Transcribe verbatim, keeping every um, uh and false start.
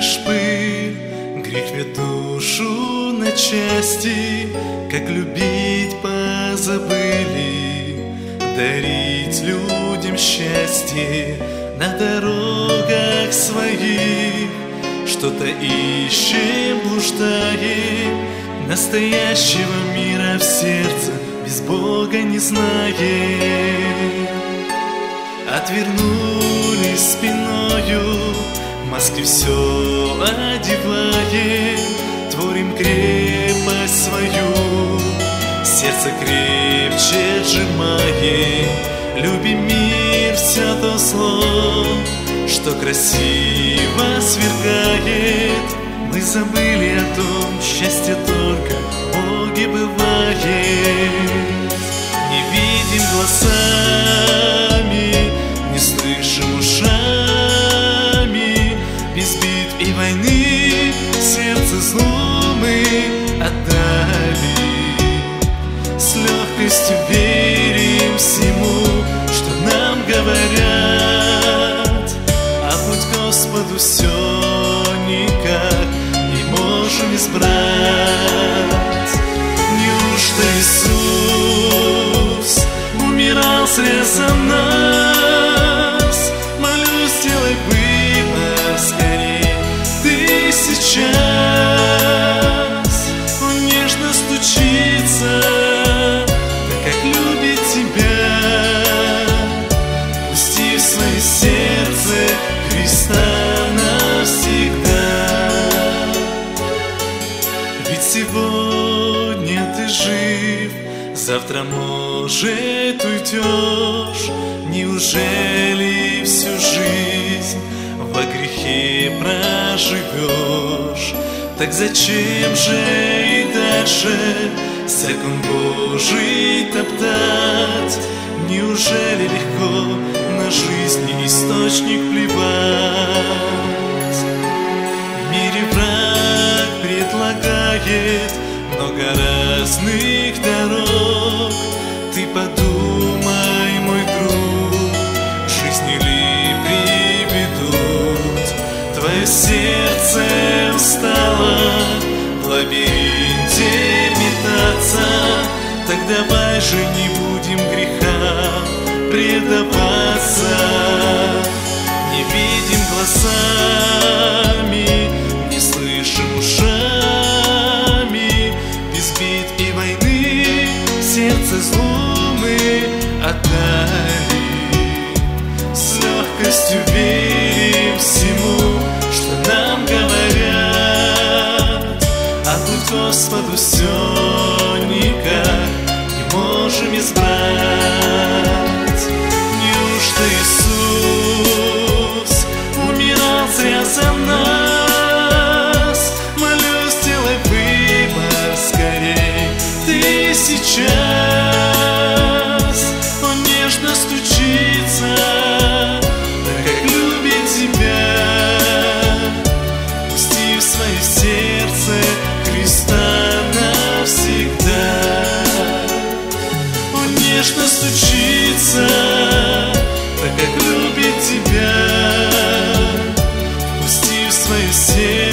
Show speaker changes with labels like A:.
A: лишь пыль, грех рвет душу на части. Как любить позабыли, дарить людям счастье. На дорогах своих что-то ищем, блуждаем, настоящего мира в сердце без Бога не знаем. Отвернулись спиною, маски все одеваем, творим крепость свою, сердце крепче сжимаем. Любим мир, все то зло, что красиво сверкает. Мы забыли о том, счастье только в Боге бывает. Не видим глазами, не слышим ушами, без битв и войны сердце злу мы отдали. С легкостью верим всему, что нам говорят, а путь к Господу все никак не можем избрать. Неужто Иисус умирал зря за нас? Молюсь, сделай выбор скорее ты сейчас. Он нежно стучится, так как любит тебя. Пусти в свое сердце Христа навсегда. Ведь сегодня ты жив, завтра, может, уйдешь. Неужели всю жизнь во грехе проживешь? Так зачем же и дальше закон Божий топтать? Неужели легко на жизни источник плевать? В мире враг предлагает много разных дорог. Ты подумай, мой друг, жизни ли приведут? Твое сердце устало в лабиринте метаться. Так давай же не будем грехам предаваться. Не видим глазами, не слышим ушами, без битв и войны сердце злу мы отдали. С легкостью верим всему, что нам говорят, а путь к Господу все никак не можем избрать. Неужто Иисус умирал зря за нас? Молюсь, сделай выбор скорей ты сейчас. Он нежно стучится, так как любит тебя. Пусти в свое сердце Христа навсегда. Он нежно стучится, так как любит тебя. Пусти в свое сердце